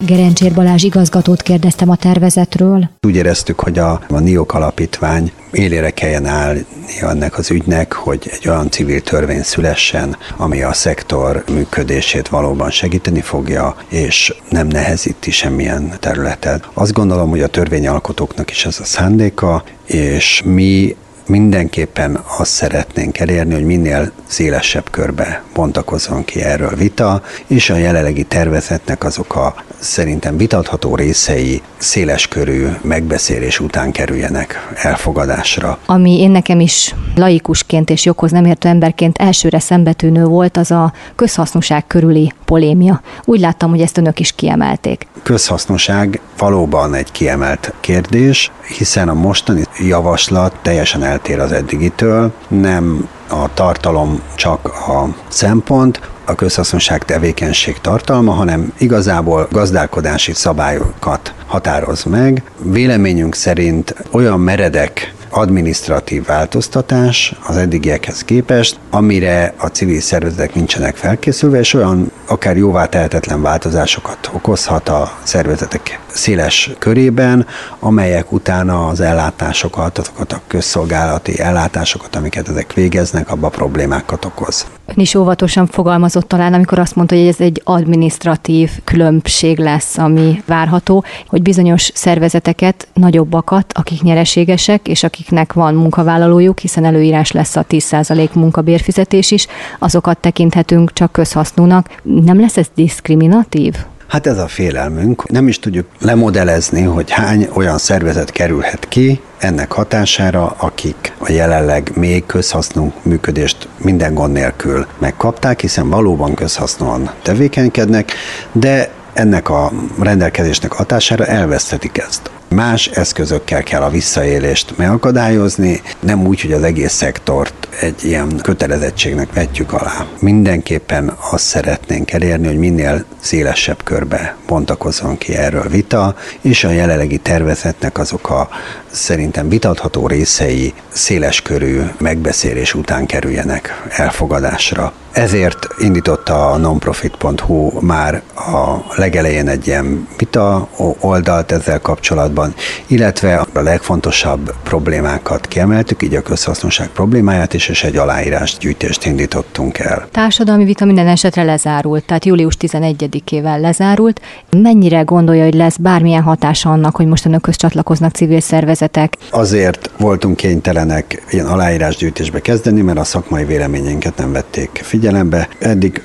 Gerencsér Balázs igazgatót kérdeztem a tervezetről. Úgy éreztük, hogy a NIOK alapítvány élére kelljen állni ennek az ügynek, hogy egy olyan civil törvény szülessen, ami a szektor működését valóban segíteni fogja, és nem nehezíti semmilyen területet. Azt gondolom, hogy a törvényalkotóknak is ez a szándéka, és mi mindenképpen azt szeretnénk elérni, hogy minél szélesebb körbe bontakozzon ki erről vita, és a jelenlegi tervezetnek azok a szerintem vitatható részei széleskörű megbeszélés után kerüljenek elfogadásra. Ami én nekem is laikusként és joghoz nem értő emberként elsőre szembetűnő volt, az a közhasznúság körüli polémia. Úgy láttam, hogy ezt önök is kiemelték. Közhasznúság valóban egy kiemelt kérdés, hiszen a mostani javaslat teljesen eltér az eddigitől, nem a tartalom csak a szempont, a közhasznúság tevékenység tartalma, hanem igazából gazdálkodási szabályokat határoz meg. Véleményünk szerint olyan meredek adminisztratív változtatás az eddigiekhez képest, amire a civil szervezetek nincsenek felkészülve, és olyan akár jóvá tehetetlen változásokat okozhat a szervezetek széles körében, amelyek utána az ellátásokat, azokat a közszolgálati ellátásokat, amiket ezek végeznek, abba problémákat okoz. Ön is óvatosan fogalmazott talán, amikor azt mondta, hogy ez egy adminisztratív különbség lesz, ami várható, hogy bizonyos szervezeteket, nagyobbakat, akik nyereségesek, és akiknek van munkavállalójuk, hiszen előírás lesz a 10% munkabérfizetés is, azokat tekinthetünk csak közhasznúnak. Nem lesz ez diszkriminatív? Hát ez a félelmünk. Nem is tudjuk lemodellezni, hogy hány olyan szervezet kerülhet ki ennek hatására, akik a jelenleg még közhasznú működést minden gond nélkül megkapták, hiszen valóban közhasznúan tevékenykednek, de ennek a rendelkezésnek hatására elveszthetik ezt. Más eszközökkel kell a visszaélést megakadályozni, nem úgy, hogy az egész szektort egy ilyen kötelezettségnek vetjük alá. Mindenképpen azt szeretnénk elérni, hogy minél szélesebb körbe bontakozzon ki erről vita, és a jelenlegi tervezetnek azok a szerintem vitatható részei széleskörű megbeszélés után kerüljenek elfogadásra. Ezért indította a nonprofit.hu már a legelején egy ilyen vita oldalt ezzel kapcsolatban, illetve a legfontosabb problémákat kiemeltük, így a közhasznúság problémáját is, és egy aláírásgyűjtést indítottunk el. Társadalmi vita minden esetre lezárult, tehát július 11-ével lezárult. Mennyire gondolja, hogy lesz bármilyen hatása annak, hogy most önökhöz csatlakoznak civil szervezetek? Azért voltunk kénytelenek ilyen aláírásgyűjtésbe kezdeni, mert a szakmai véleményeinket nem vették figyelembe. Eddig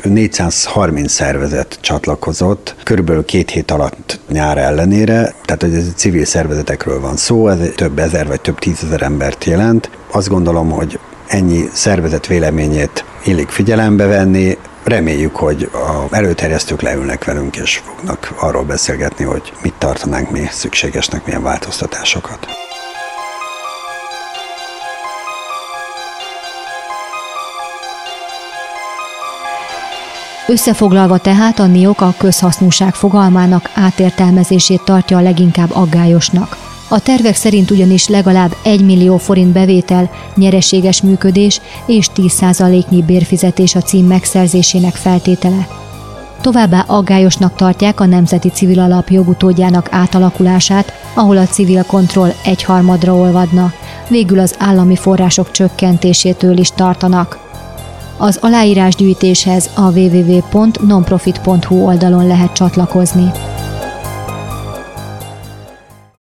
430 szervezet csatlakozott, körülbelül 2 hét alatt nyár ellenére, tehát hogy ez civil szervezetekről van szó, ez több ezer vagy több tízezer embert jelent. Azt gondolom, hogy ennyi szervezet véleményét illik figyelembe venni. Reméljük, hogy az előterjesztők leülnek velünk, és fognak arról beszélgetni, hogy mit tartanánk mi szükségesnek, milyen változtatásokat. Összefoglalva tehát a NIOK a közhasznúság fogalmának átértelmezését tartja a leginkább aggályosnak. A tervek szerint ugyanis legalább 1 millió forint bevétel, nyereséges működés és 10%-nyi bérfizetés a cím megszerzésének feltétele. Továbbá aggályosnak tartják a Nemzeti Civil Alap jogutódjának átalakulását, ahol a civil kontroll 1/3 olvadna, végül az állami források csökkentésétől is tartanak. Az aláírásgyűjtéshez a www.nonprofit.hu oldalon lehet csatlakozni.